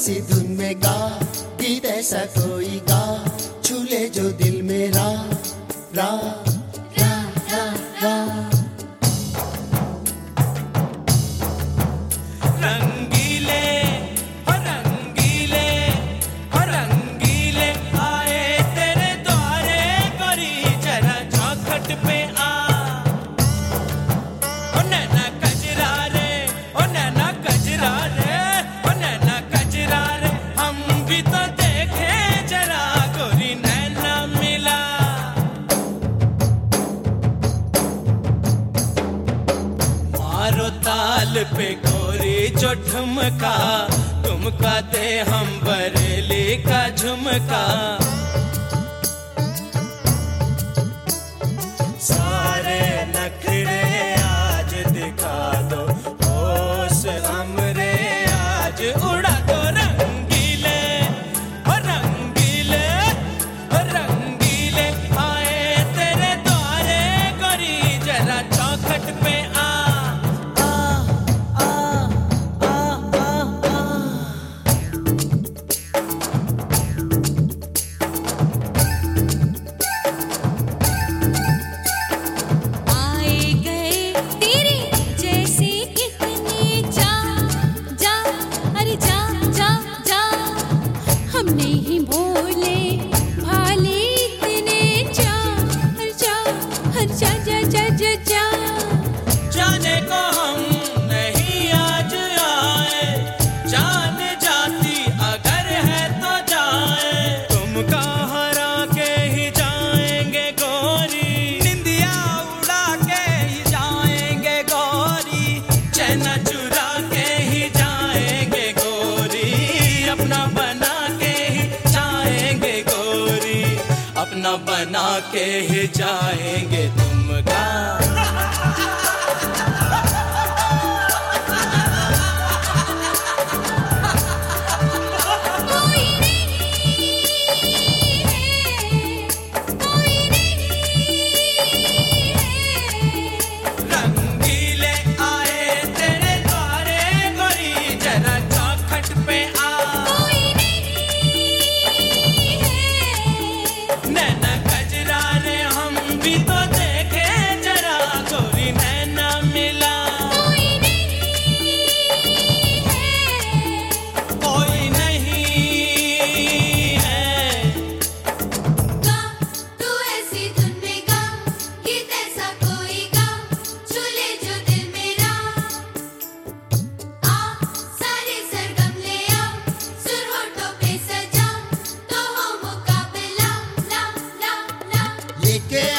ऐसी धुन में गा, गीत ऐसा कोई गा, छूले जो दिल मेरा, रा रा रा रा। रंगीले हो रंगीले हो रंगीले आए तेरे द्वारे गोरी जरा चौखट पे आ। ओ नैना कजरा रे, ओ नैना कजरा रे, ओ नैना कजरा रे, हम भी तो देखे जरा गोरी नैना मिला। मारो ताल पे गोरी जो ठुमका, ठुमका दे हम बरेली का झुमका। सारे नखरे आज दिखा दो, होश हमरे आज उड़ा दो। रंगीले हो रंगीले हो रंगीले आए तेरे द्वारे गोरी जरा चौखट पे आ। जाने को हम नहीं आज आए, जान जाती अगर है तो जाए। तुम हरा के ही जाएंगे गोरी, निंदिया उड़ा के ही जाएंगे गोरी, चैना चुरा के ही जाएंगे गोरी, अपना बना के ही जाएंगे गोरी, अपना बना के ही जाएंगे तुमका। रंगीले आए तेरे द्वारे गोरी जरा चौखट पे आ। नैना कजरा रे हम भी तो देखे जरा गोरी नैना मिला। कोई नहीं है। गा तू ऐसी धुन में गा, गीत ऐसा कोई गा, छूले जो दिल मेरा। आ सारे सरगम ले आ, सुर होठों पे सजा, तो हो मुकाबला ला ला ला। लेके